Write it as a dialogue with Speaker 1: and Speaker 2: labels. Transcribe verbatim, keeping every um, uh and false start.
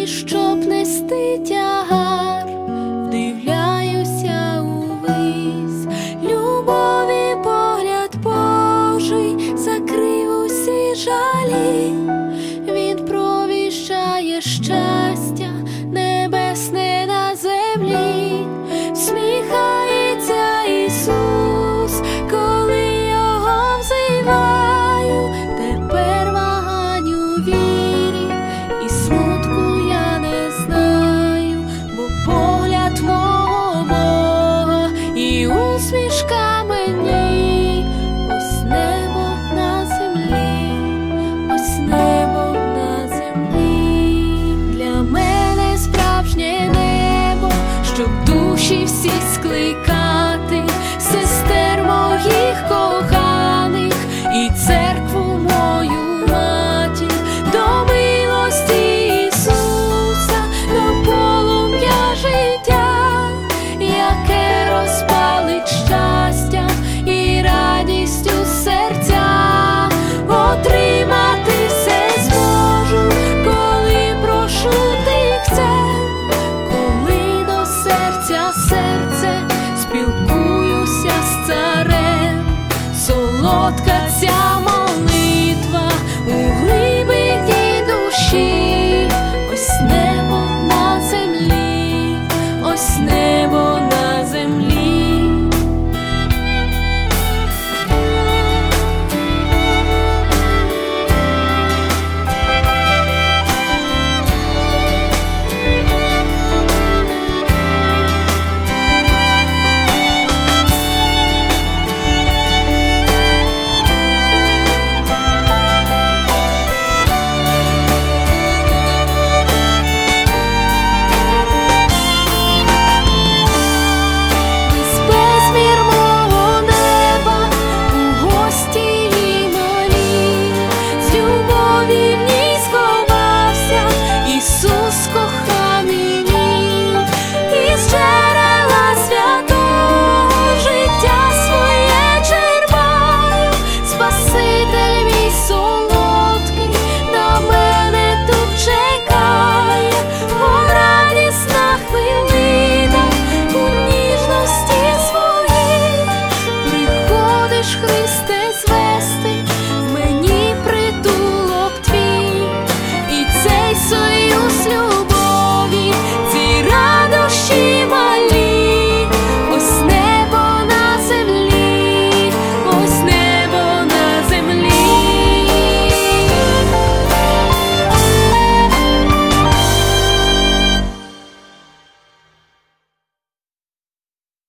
Speaker 1: щоб нести тягар, вдивляюся увись, любові погляд Божий закрив усі жалі. Він провіщає щастя небесне на землі, всміхається Ісус, коли Його взиваю. Тепер вагань у вірі і смутку я не знаю, бо погляд мого Бога і усмішка мені. Ось небо на землі, ось небо на землі. Для мене справжнє небо, щоб душі всі скликати, сестер моїх коханих і церкву мою матір, до милості Ісуса, до полум'я життя, яке розпалить щастя і радістю серця. Отримати все зможу, коли прошу тихцем, коли до серця серце спілкуюся з царем. Солодка ця молитва у глибині душі. Ось небо на землі, ось небо на землі. Ісус коханий мій, із джерела святого життя своє черпаю. Спаситель мій солодкий на мене тут чекає. О, радісна хвилина у ніжності своїй, приходиш, Христе.